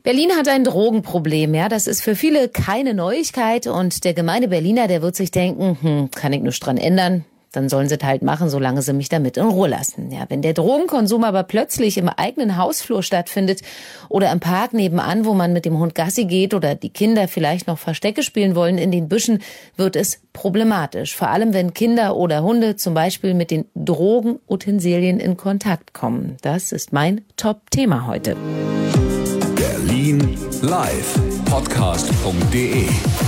Berlin hat ein Drogenproblem, ja, das ist für viele keine Neuigkeit und der gemeine Berliner, der wird sich denken, kann ich nichts dran ändern, dann sollen sie es halt machen, solange sie mich damit in Ruhe lassen. Ja, wenn der Drogenkonsum aber plötzlich im eigenen Hausflur stattfindet oder im Park nebenan, wo man mit dem Hund Gassi geht oder die Kinder vielleicht noch Verstecke spielen wollen in den Büschen, wird es problematisch. Vor allem, wenn Kinder oder Hunde zum Beispiel mit den Drogenutensilien in Kontakt kommen. Das ist mein Top-Thema heute. Berlin live podcast.de.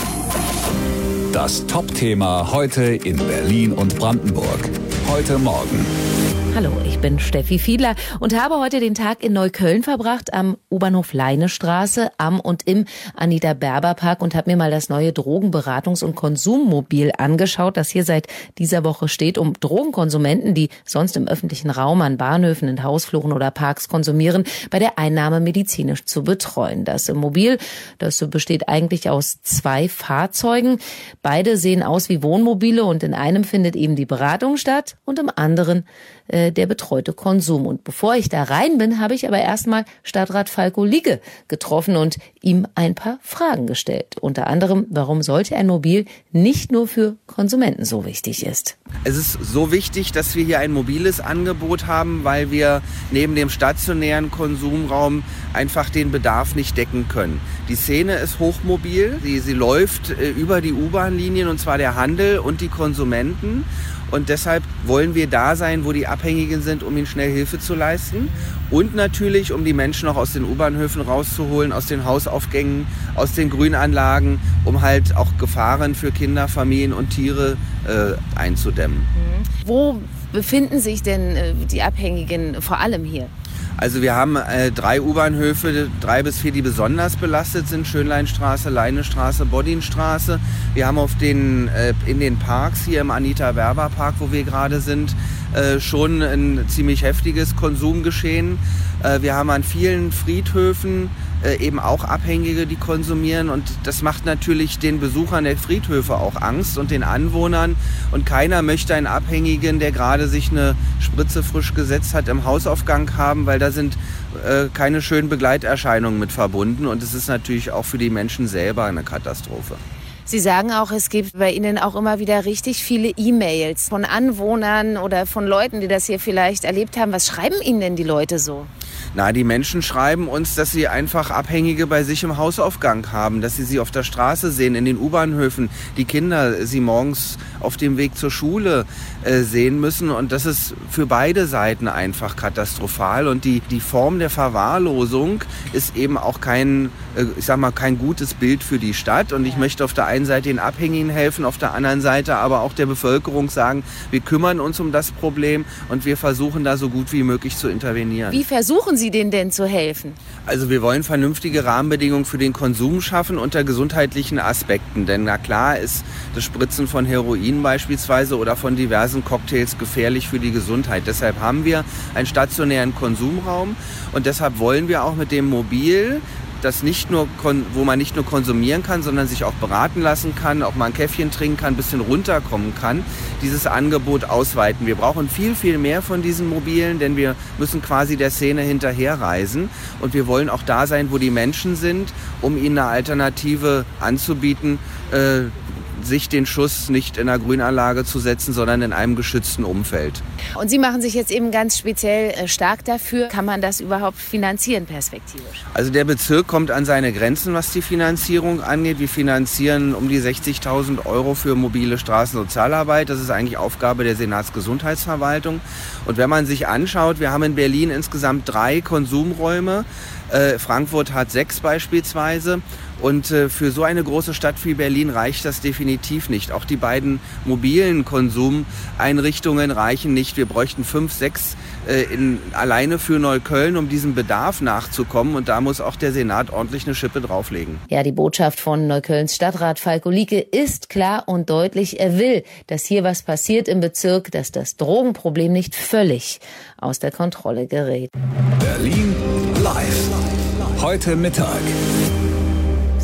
Das Top-Thema heute in Berlin und Brandenburg. Heute Morgen. Hallo, ich bin Steffi Fiedler und habe heute den Tag in Neukölln verbracht, am U-Bahnhof Leinestraße, am und im Anita-Berber-Park und habe mir mal das neue Drogenberatungs- und Konsummobil angeschaut, das hier seit dieser Woche steht, um Drogenkonsumenten, die sonst im öffentlichen Raum an Bahnhöfen, in Hausfluren oder Parks konsumieren, bei der Einnahme medizinisch zu betreuen. Das Mobil, das besteht eigentlich aus 2 Fahrzeugen. Beide sehen aus wie Wohnmobile und in einem findet eben die Beratung statt und im anderen der betreute Konsum. Und bevor ich da rein bin, habe ich aber erstmal Stadtrat Falko Lieke getroffen und ihm ein paar Fragen gestellt. Unter anderem, warum solch ein Mobil nicht nur für Konsumenten so wichtig ist. Es ist so wichtig, dass wir hier ein mobiles Angebot haben, weil wir neben dem stationären Konsumraum einfach den Bedarf nicht decken können. Die Szene ist hochmobil, sie läuft über die U-Bahn-Linien, und zwar der Handel und die Konsumenten. Und deshalb wollen wir da sein, wo die Abhängigen sind, um ihnen schnell Hilfe zu leisten. Und natürlich, um die Menschen auch aus den U-Bahnhöfen rauszuholen, aus den Hausaufgängen, aus den Grünanlagen, um halt auch Gefahren für Kinder, Familien und Tiere einzudämmen. Wo befinden sich denn die Abhängigen vor allem hier? Also wir haben 3 U-Bahnhöfe, 3 bis 4, die besonders belastet sind. Schönleinstraße, Leinestraße, Boddinstraße. Wir haben in den Parks hier im Anita-Berber-Park, wo wir gerade sind, schon ein ziemlich heftiges Konsumgeschehen. Wir haben an vielen Friedhöfen eben auch Abhängige, die konsumieren, und das macht natürlich den Besuchern der Friedhöfe auch Angst und den Anwohnern, und keiner möchte einen Abhängigen, der gerade sich eine Spritze frisch gesetzt hat, im Hausaufgang haben, weil da sind keine schönen Begleiterscheinungen mit verbunden, und es ist natürlich auch für die Menschen selber eine Katastrophe. Sie sagen auch, es gibt bei Ihnen auch immer wieder richtig viele E-Mails von Anwohnern oder von Leuten, die das hier vielleicht erlebt haben. Was schreiben Ihnen denn die Leute so? Na, die Menschen schreiben uns, dass sie einfach Abhängige bei sich im Hausaufgang haben, dass sie auf der Straße sehen, in den U-Bahnhöfen, die Kinder sie morgens auf dem Weg zur Schule sehen müssen, und das ist für beide Seiten einfach katastrophal, und die Form der Verwahrlosung ist eben auch kein gutes Bild für die Stadt, und ich möchte auf der einen Seite den Abhängigen helfen, auf der anderen Seite aber auch der Bevölkerung sagen, wir kümmern uns um das Problem und wir versuchen da so gut wie möglich zu intervenieren. Wie versuchen Sie denen denn zu helfen? Also wir wollen vernünftige Rahmenbedingungen für den Konsum schaffen unter gesundheitlichen Aspekten. Denn na klar ist das Spritzen von Heroin beispielsweise oder von diversen Cocktails gefährlich für die Gesundheit. Deshalb haben wir einen stationären Konsumraum, und deshalb wollen wir auch mit dem Mobil, wo man nicht nur konsumieren kann, sondern sich auch beraten lassen kann, auch mal ein Käffchen trinken kann, ein bisschen runterkommen kann, dieses Angebot ausweiten. Wir brauchen viel, viel mehr von diesen Mobilen, denn wir müssen quasi der Szene hinterherreisen, und wir wollen auch da sein, wo die Menschen sind, um ihnen eine Alternative anzubieten, sich den Schuss nicht in einer Grünanlage zu setzen, sondern in einem geschützten Umfeld. Und Sie machen sich jetzt eben ganz speziell stark dafür. Kann man das überhaupt finanzieren perspektivisch? Also der Bezirk kommt an seine Grenzen, was die Finanzierung angeht. Wir finanzieren um die 60.000 € für mobile Straßensozialarbeit. Das ist eigentlich Aufgabe der Senatsgesundheitsverwaltung. Und wenn man sich anschaut, wir haben in Berlin insgesamt 3 Konsumräume. Frankfurt hat 6 beispielsweise. Und für so eine große Stadt wie Berlin reicht das definitiv nicht. Auch die beiden mobilen Konsumeinrichtungen reichen nicht. Wir bräuchten 5, 6 alleine für Neukölln, um diesem Bedarf nachzukommen. Und da muss auch der Senat ordentlich eine Schippe drauflegen. Ja, die Botschaft von Neuköllns Stadtrat Falko Lieke ist klar und deutlich. Er will, dass hier was passiert im Bezirk, dass das Drogenproblem nicht völlig aus der Kontrolle gerät. Berlin live. Heute Mittag.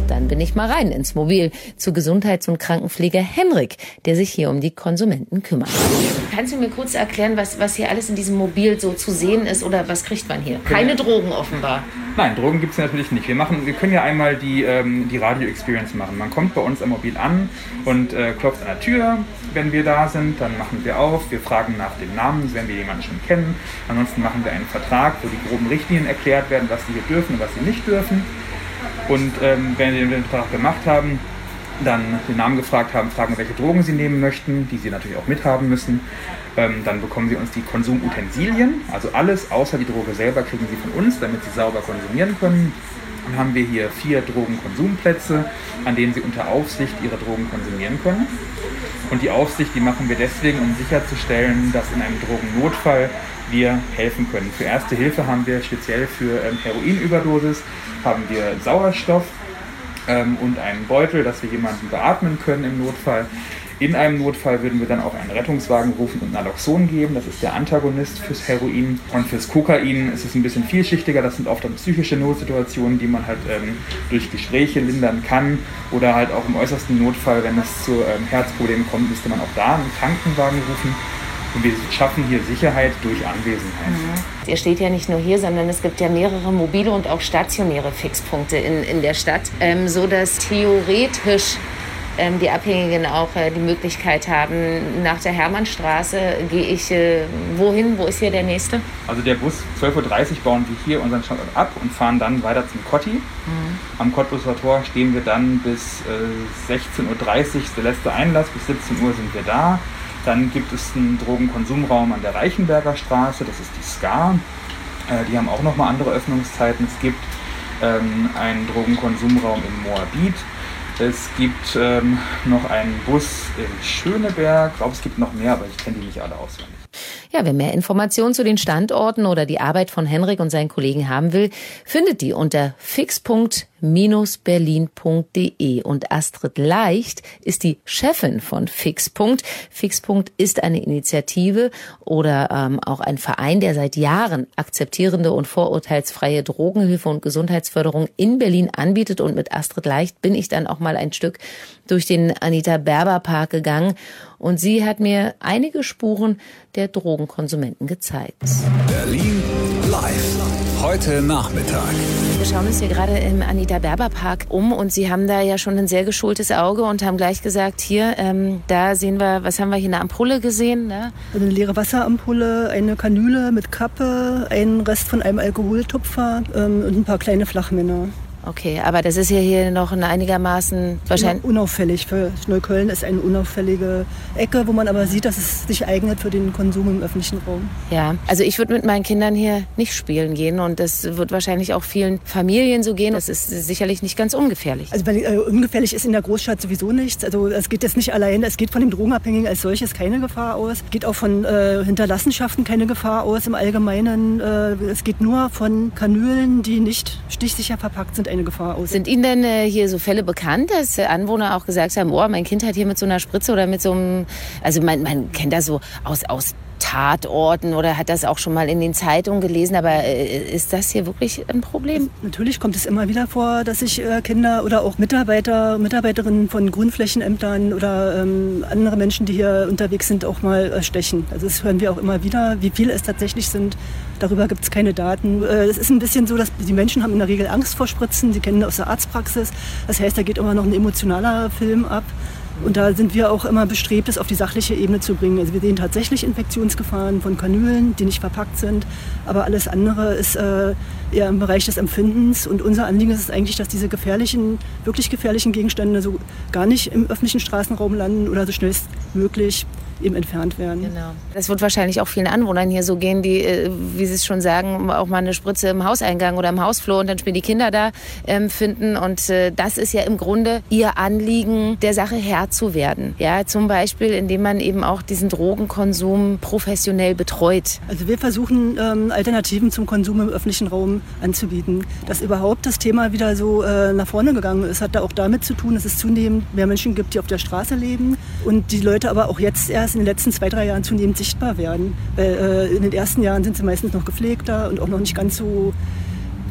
Dann bin ich mal rein ins Mobil zu Gesundheits- und Krankenpfleger Henrik, der sich hier um die Konsumenten kümmert. Kannst du mir kurz erklären, was hier alles in diesem Mobil so zu sehen ist oder was kriegt man hier? Keine Drogen offenbar. Nein, Drogen gibt es natürlich nicht. Wir können ja einmal die Radio-Experience machen. Man kommt bei uns am Mobil an und klopft an der Tür, wenn wir da sind. Dann machen wir auf, wir fragen nach dem Namen, wenn wir jemanden schon kennen. Ansonsten machen wir einen Vertrag, wo die groben Richtlinien erklärt werden, was sie hier dürfen und was sie nicht dürfen. Und wenn wir den Vertrag gemacht haben, dann den Namen gefragt haben, fragen, welche Drogen sie nehmen möchten, die sie natürlich auch mithaben müssen. Dann bekommen sie uns die Konsumutensilien, also alles außer die Droge selber kriegen sie von uns, damit sie sauber konsumieren können. Dann haben wir hier 4 Drogenkonsumplätze, an denen sie unter Aufsicht ihre Drogen konsumieren können. Und die Aufsicht, die machen wir deswegen, um sicherzustellen, dass in einem Drogennotfall wir helfen können. Für Erste Hilfe haben wir speziell für Heroinüberdosis haben wir Sauerstoff und einen Beutel, dass wir jemanden beatmen können im Notfall. In einem Notfall würden wir dann auch einen Rettungswagen rufen und Naloxon geben. Das ist der Antagonist fürs Heroin. Und fürs Kokain ist es ein bisschen vielschichtiger. Das sind oft dann psychische Notsituationen, die man halt durch Gespräche lindern kann. Oder halt auch im äußersten Notfall, wenn es zu Herzproblemen kommt, müsste man auch da einen Krankenwagen rufen. Und wir schaffen hier Sicherheit durch Anwesenheit. Mhm. Ihr steht ja nicht nur hier, sondern es gibt ja mehrere mobile und auch stationäre Fixpunkte in der Stadt, so dass theoretisch die Abhängigen auch die Möglichkeit haben, nach der Hermannstraße gehe ich wohin? Wo ist hier der nächste? Also der Bus 12.30 Uhr bauen wir hier unseren Standort ab und fahren dann weiter zum Kotti. Mhm. Am Cottbuser Tor stehen wir dann bis 16.30 Uhr, der letzte Einlass, bis 17 Uhr sind wir da. Dann gibt es einen Drogenkonsumraum an der Reichenberger Straße, das ist die SCA. Die haben auch nochmal andere Öffnungszeiten. Es gibt einen Drogenkonsumraum in Moabit. Es gibt noch einen Bus in Schöneberg. Ich glaube, es gibt noch mehr, aber ich kenne die nicht alle auswendig. Ja, wer mehr Informationen zu den Standorten oder die Arbeit von Henrik und seinen Kollegen haben will, findet die unter fixpunkt-berlin.de. Und Astrid Leicht ist die Chefin von Fixpunkt. Fixpunkt ist eine Initiative oder auch ein Verein, der seit Jahren akzeptierende und vorurteilsfreie Drogenhilfe und Gesundheitsförderung in Berlin anbietet. Und mit Astrid Leicht bin ich dann auch mal ein Stück durch den Anita-Berber-Park gegangen. Und sie hat mir einige Spuren der Drogenkonsumenten gezeigt. Berlin live. Heute Nachmittag. Wir schauen uns hier gerade im Anita-Berber-Park um und Sie haben da ja schon ein sehr geschultes Auge und haben gleich gesagt, hier, da sehen wir, was haben wir hier, eine Ampulle gesehen? Ne? Eine leere Wasserampulle, eine Kanüle mit Kappe, ein Rest von einem Alkoholtupfer und ein paar kleine Flachmänner. Okay, aber das ist ja hier noch ein einigermaßen wahrscheinlich... Unauffällig. Für Neukölln ist eine unauffällige Ecke, wo man aber sieht, dass es sich eignet für den Konsum im öffentlichen Raum. Ja, also ich würde mit meinen Kindern hier nicht spielen gehen und das wird wahrscheinlich auch vielen Familien so gehen. Das ist sicherlich nicht ganz ungefährlich. Also ungefährlich ist in der Großstadt sowieso nichts. Also es geht jetzt nicht allein, es geht von dem Drogenabhängigen als solches keine Gefahr aus. Es geht auch von Hinterlassenschaften keine Gefahr aus im Allgemeinen. Es geht nur von Kanülen, die nicht stichsicher verpackt sind, eine Gefahr aus. Sind Ihnen denn hier so Fälle bekannt, dass Anwohner auch gesagt haben, oh, mein Kind hat hier mit so einer Spritze oder mit so einem, also man kennt das so aus Tatorten oder hat das auch schon mal in den Zeitungen gelesen, aber ist das hier wirklich ein Problem? Natürlich kommt es immer wieder vor, dass sich Kinder oder auch Mitarbeiterinnen von Grünflächenämtern oder andere Menschen, die hier unterwegs sind, auch mal stechen. Also das hören wir auch immer wieder. Wie viele es tatsächlich sind, darüber gibt es keine Daten. Es ist ein bisschen so, dass die Menschen haben in der Regel Angst vor Spritzen. Sie kennen das aus der Arztpraxis. Das heißt, da geht immer noch ein emotionaler Film ab. Und da sind wir auch immer bestrebt, es auf die sachliche Ebene zu bringen. Also wir sehen tatsächlich Infektionsgefahren von Kanülen, die nicht verpackt sind. Aber alles andere ist eher im Bereich des Empfindens. Und unser Anliegen ist es eigentlich, dass diese wirklich gefährlichen Gegenstände so gar nicht im öffentlichen Straßenraum landen oder so schnellstmöglich eben entfernt werden. Genau. Das wird wahrscheinlich auch vielen Anwohnern hier so gehen, die, wie Sie es schon sagen, auch mal eine Spritze im Hauseingang oder im Hausflur und dann spielen die Kinder da finden. Und das ist ja im Grunde Ihr Anliegen, der Sache Herr zu werden. Ja, zum Beispiel, indem man eben auch diesen Drogenkonsum professionell betreut. Also wir versuchen, Alternativen zum Konsum im öffentlichen Raum anzubieten. Dass überhaupt das Thema wieder so nach vorne gegangen ist, hat da auch damit zu tun, dass es zunehmend mehr Menschen gibt, die auf der Straße leben und die Leute aber auch jetzt erst in den letzten 2-3 Jahren zunehmend sichtbar werden. Weil in den ersten Jahren sind sie meistens noch gepflegter und auch noch nicht ganz so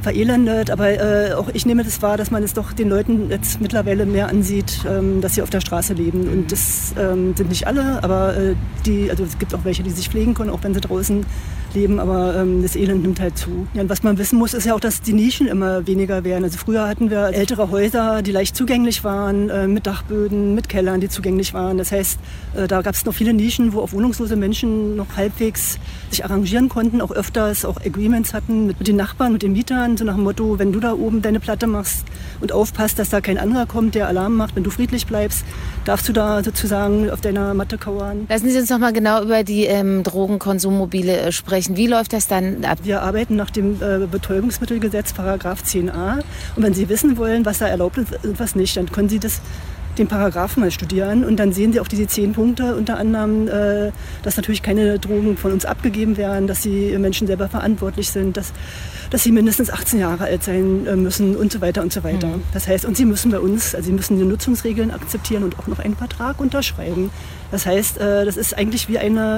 verelendet, aber auch ich nehme das wahr, dass man es doch den Leuten jetzt mittlerweile mehr ansieht, dass sie auf der Straße leben. Und das sind nicht alle, aber also es gibt auch welche, die sich pflegen können, auch wenn sie draußen leben, aber das Elend nimmt halt zu. Ja, und was man wissen muss, ist ja auch, dass die Nischen immer weniger werden. Also früher hatten wir ältere Häuser, die leicht zugänglich waren, mit Dachböden, mit Kellern, die zugänglich waren. Das heißt, da gab es noch viele Nischen, wo auch wohnungslose Menschen noch halbwegs sich arrangieren konnten, auch öfters auch Agreements hatten mit den Nachbarn, mit den Mietern, so nach dem Motto, wenn du da oben deine Platte machst und aufpasst, dass da kein anderer kommt, der Alarm macht, wenn du friedlich bleibst, darfst du da sozusagen auf deiner Matte kauern. Lassen Sie uns noch mal genau über die Drogenkonsummobile sprechen. Wie läuft das dann ab? Wir arbeiten nach dem Betäubungsmittelgesetz, Paragraph 10a. Und wenn Sie wissen wollen, was da erlaubt ist und was nicht, dann können Sie den Paragraphen mal studieren und dann sehen Sie auch diese 10 Punkte, unter anderem, dass natürlich keine Drogen von uns abgegeben werden, dass die Menschen selber verantwortlich sind, dass sie mindestens 18 Jahre alt sein müssen und so weiter und so weiter. Mhm. Das heißt, und sie müssen sie müssen die Nutzungsregeln akzeptieren und auch noch einen Vertrag unterschreiben. Das heißt, das ist eigentlich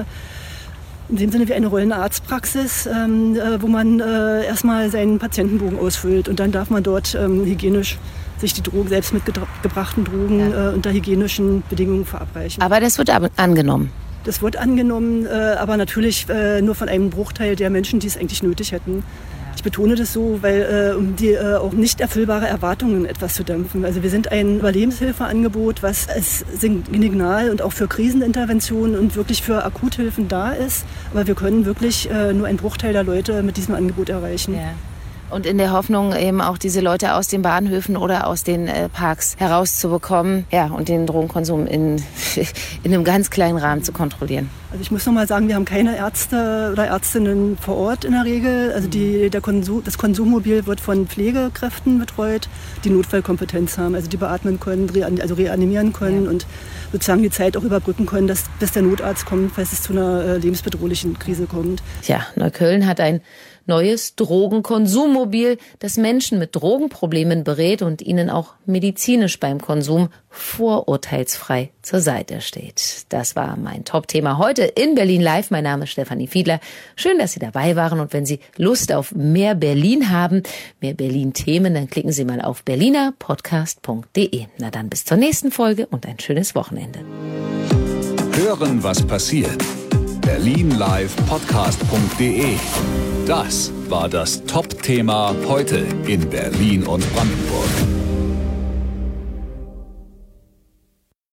in dem Sinne wie eine rollende Arztpraxis, wo man erstmal seinen Patientenbogen ausfüllt und dann darf man dort hygienisch sich die Drogen, selbst mitgebrachten Drogen unter hygienischen Bedingungen verabreichen. Aber das wird angenommen? Das wird angenommen, aber natürlich nur von einem Bruchteil der Menschen, die es eigentlich nötig hätten. Ich betone das so, weil um die auch nicht erfüllbare Erwartungen etwas zu dämpfen. Also wir sind ein Überlebenshilfeangebot, was als Signal und auch für Kriseninterventionen und wirklich für Akuthilfen da ist. Aber wir können wirklich nur einen Bruchteil der Leute mit diesem Angebot erreichen. Ja. Und in der Hoffnung, eben auch diese Leute aus den Bahnhöfen oder aus den Parks herauszubekommen, ja, und den Drogenkonsum in einem ganz kleinen Rahmen zu kontrollieren. Also ich muss noch mal sagen, wir haben keine Ärzte oder Ärztinnen vor Ort in der Regel. Also das Konsummobil wird von Pflegekräften betreut, die Notfallkompetenz haben, also die beatmen können, reanimieren können und sozusagen die Zeit auch überbrücken können, bis der Notarzt kommt, falls es zu einer lebensbedrohlichen Krise kommt. Ja, Neukölln hat ein neues Drogenkonsummobil, das Menschen mit Drogenproblemen berät und ihnen auch medizinisch beim Konsum vorurteilsfrei zur Seite steht. Das war mein Top-Thema heute in Berlin Live. Mein Name ist Stefanie Fiedler. Schön, dass Sie dabei waren. Und wenn Sie Lust auf mehr Berlin haben, mehr Berlin-Themen, dann klicken Sie mal auf berlinerpodcast.de. Na dann bis zur nächsten Folge und ein schönes Wochenende. Hören, was passiert. berlinlivepodcast.de. Das war das Top-Thema heute in Berlin und Brandenburg.